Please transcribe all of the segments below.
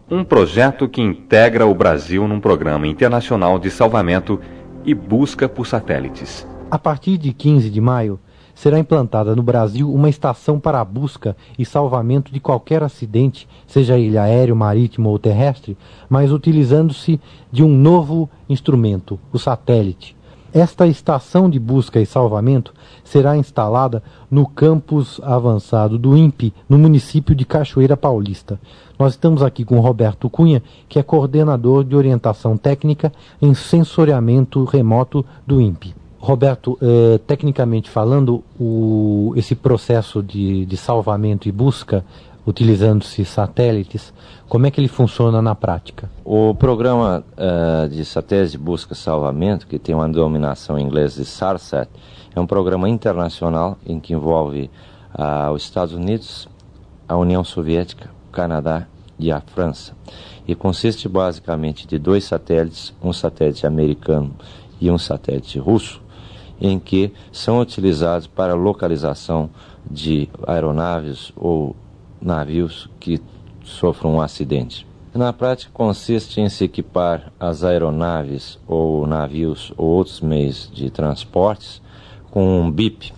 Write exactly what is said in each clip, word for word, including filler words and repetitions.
um projeto que integra o Brasil num programa internacional de salvamento e busca por satélites. A partir de quinze de maio, será implantada no Brasil uma estação para a busca e salvamento de qualquer acidente, seja ele aéreo, marítimo ou terrestre, mas utilizando-se de um novo instrumento, o satélite. Esta estação de busca e salvamento será instalada no campus avançado do INPE, no município de Cachoeira Paulista. Nós estamos aqui com o Roberto Cunha, que é coordenador de orientação técnica em sensoriamento remoto do INPE. Roberto, eh, tecnicamente falando, o, esse processo de, de salvamento e busca, utilizando-se satélites, como é que ele funciona na prática? O programa uh, de satélites de busca e salvamento, que tem uma denominação em inglês de SARSAT, é um programa internacional em que envolve uh, os Estados Unidos, a União Soviética, o Canadá e a França. E consiste basicamente de dois satélites, um satélite americano e um satélite russo, em que são utilizados para localização de aeronaves ou navios que sofram um acidente. Na prática, consiste em se equipar as aeronaves ou navios ou outros meios de transportes com um bip.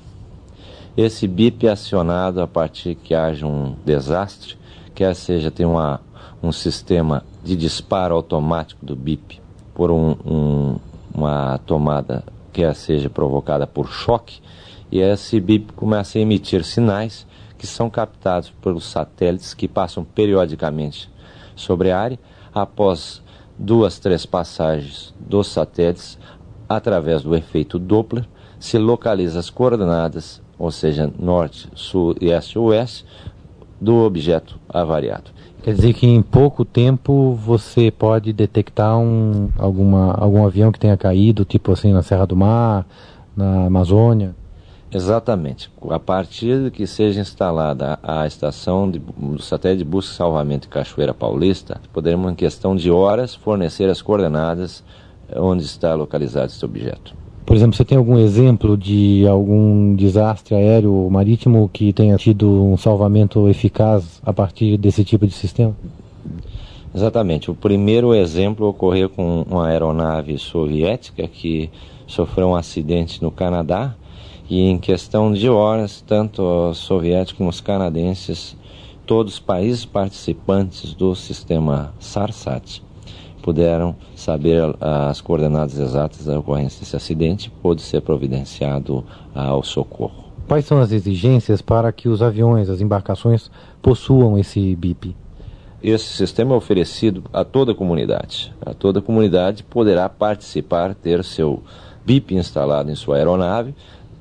Esse bip é acionado a partir que haja um desastre, quer seja tem uma, um sistema de disparo automático do bip por um, um, uma tomada quer seja provocada por choque, e esse bip começa a emitir sinais que são captados pelos satélites que passam periodicamente sobre a área. Após duas, três passagens dos satélites, através do efeito Doppler, se localiza as coordenadas, ou seja, norte, sul, este e oeste, do objeto avariado. Quer dizer que em pouco tempo você pode detectar um, alguma, algum avião que tenha caído, tipo assim, na Serra do Mar, na Amazônia? Exatamente. A partir de que seja instalada a estação de, do satélite de busca e salvamento de Cachoeira Paulista, poderemos, em questão de horas, fornecer as coordenadas onde está localizado esse objeto. Por exemplo, você tem algum exemplo de algum desastre aéreo ou marítimo que tenha tido um salvamento eficaz a partir desse tipo de sistema? Exatamente. O primeiro exemplo ocorreu com uma aeronave soviética que sofreu um acidente no Canadá, e em questão de horas, tanto os soviéticos como os canadenses, todos os países participantes do sistema SARSAT, puderam saber as coordenadas exatas da ocorrência desse acidente, pôde ser providenciado ao socorro. Quais são as exigências para que os aviões, as embarcações, possuam esse bip? Esse sistema é oferecido a toda a comunidade. A toda a comunidade poderá participar, ter seu bip instalado em sua aeronave,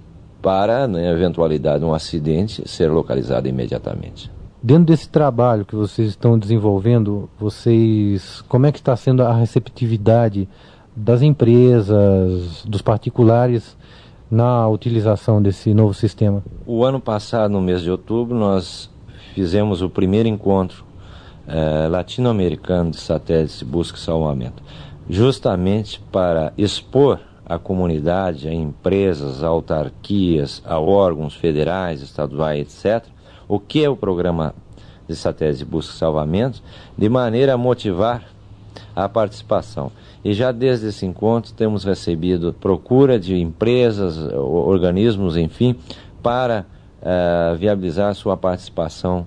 para, na eventualidade de um acidente, ser localizado imediatamente. Dentro desse trabalho que vocês estão desenvolvendo, vocês, como é que está sendo a receptividade das empresas, dos particulares, na utilização desse novo sistema? O ano passado, no mês de outubro, nós fizemos o primeiro encontro eh, latino-americano de satélites de busca e salvamento, justamente para expor à comunidade, a empresas, a autarquias, a órgãos federais, estaduais, etcétera, o que é o programa de satélites de busca e salvamento, de maneira a motivar a participação. E já desde esse encontro temos recebido procura de empresas, organismos, enfim, para uh, viabilizar sua participação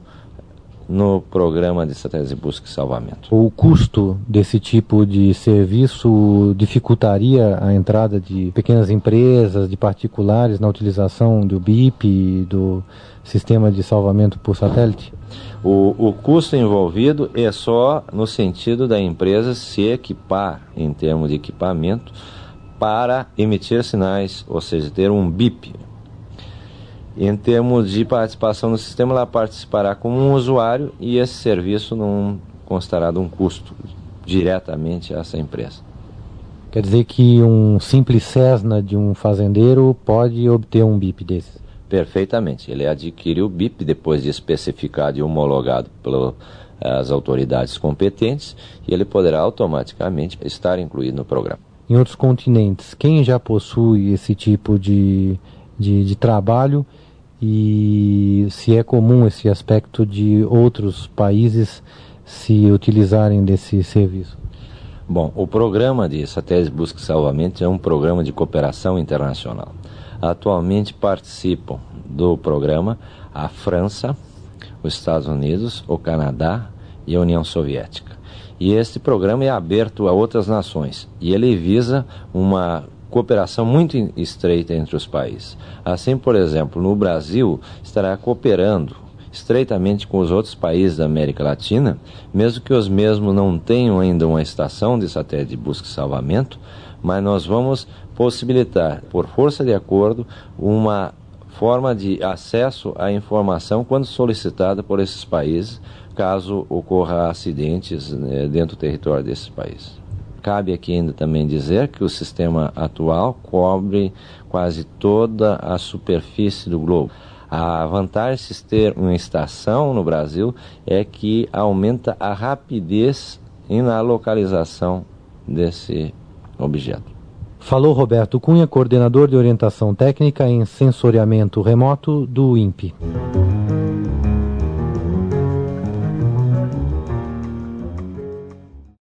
no programa de satélites de busca e salvamento. O custo desse tipo de serviço dificultaria a entrada de pequenas empresas, de particulares na utilização do bip e do sistema de salvamento por satélite? O, o custo envolvido é só no sentido da empresa se equipar em termos de equipamento para emitir sinais, ou seja, ter um bip. Em termos de participação no sistema, ela participará como um usuário e esse serviço não constará de um custo diretamente a essa empresa. Quer dizer que um simples Cessna de um fazendeiro pode obter um bip desse? Perfeitamente. Ele adquire o bip depois de especificado e homologado pelas autoridades competentes e ele poderá automaticamente estar incluído no programa. Em outros continentes, quem já possui esse tipo de, de, de trabalho e se é comum esse aspecto de outros países se utilizarem desse serviço? Bom, o programa de satélite busca e salvamento é um programa de cooperação internacional. Atualmente participam do programa a França, os Estados Unidos, o Canadá e a União Soviética. E este programa é aberto a outras nações e ele visa uma cooperação muito estreita entre os países. Assim, por exemplo, no Brasil estará cooperando estreitamente com os outros países da América Latina, mesmo que os mesmos não tenham ainda uma estação de satélite de busca e salvamento, mas nós vamos possibilitar, por força de acordo, uma forma de acesso à informação quando solicitada por esses países, caso ocorra acidentes, né, dentro do território desses países. Cabe aqui ainda também dizer que o sistema atual cobre quase toda a superfície do globo. A vantagem de ter uma estação no Brasil é que aumenta a rapidez na localização desse objeto. Falou Roberto Cunha, coordenador de orientação técnica em sensoriamento remoto do I N P E.